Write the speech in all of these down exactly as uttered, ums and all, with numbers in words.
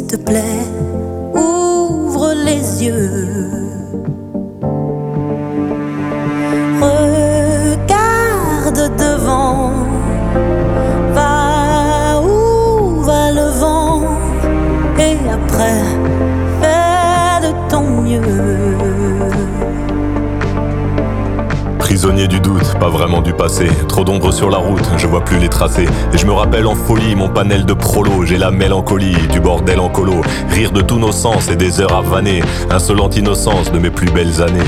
te plaît, ouvre les yeux. Regarde devant, va où va le vent, et après, fais de ton mieux. Prisonnier du doute, pas vraiment du passé. Trop d'ombre sur la route, je vois plus les tracés. Et je me rappelle en folie mon panel de prolo. J'ai la mélancolie du bordel en colo. Rire de tous nos sens et des heures à vanner. Insolente innocence de mes plus belles années.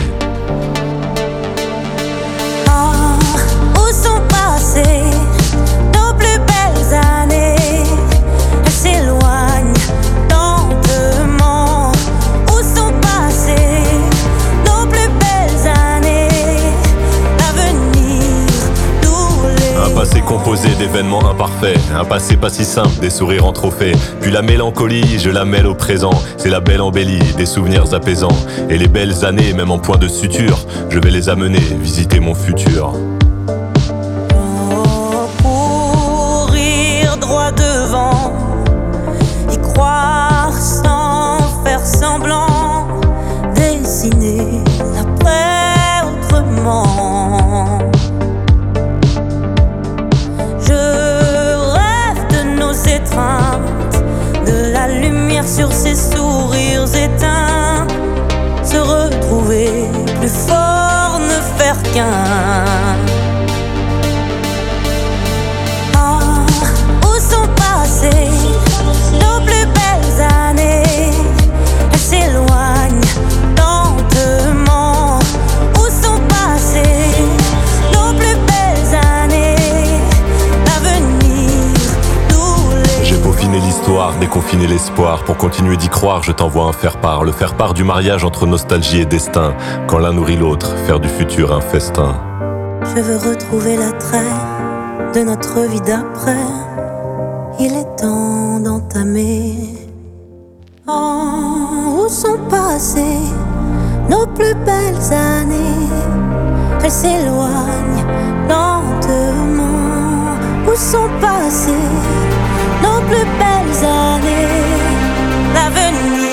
Ah, où sont passées nos plus belles années? Elles s'éloignent lentement. Où sont passées nos plus belles années? Un passé composé d'événements imparfaits, un passé pas si simple, des sourires en trophée. Puis la mélancolie, je la mêle au présent. C'est la belle embellie, des souvenirs apaisants. Et les belles années, même en point de suture, je vais les amener visiter mon futur. Oh, courir droit devant, y croire sans faire semblant, dessiner l'après autrement. De la lumière sur ses sourires éteints, se retrouver plus fort, ne faire qu'un. Ah, où sont passées nos plus belles années? Elles s'éloignent lentement. Où sont passées nos plus belles années? Peaufiner l'histoire, déconfiner l'espoir. Pour continuer d'y croire, je t'envoie un faire-part. Le faire-part du mariage entre nostalgie et destin. Quand l'un nourrit l'autre, faire du futur un festin. Je veux retrouver l'attrait de notre vie d'après. Il est temps d'entamer. Oh, où sont passées nos plus belles années? Elles s'éloignent lentement. Où sont passées nos plus belles années, l'avenir?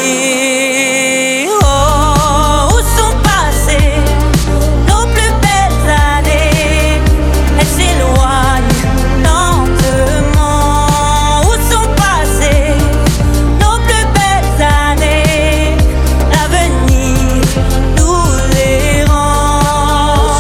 Oh, où sont passées nos plus belles années? Elles s'éloignent lentement. Où sont passées nos plus belles années? L'avenir nous les rend.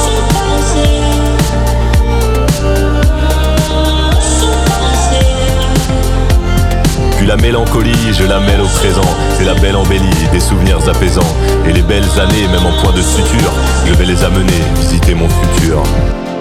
Puis la mélancolie, je la mêle au présent. C'est la belle embellie, des souvenirs apaisants. Et les belles années, même en point de suture, je vais les amener visiter mon futur.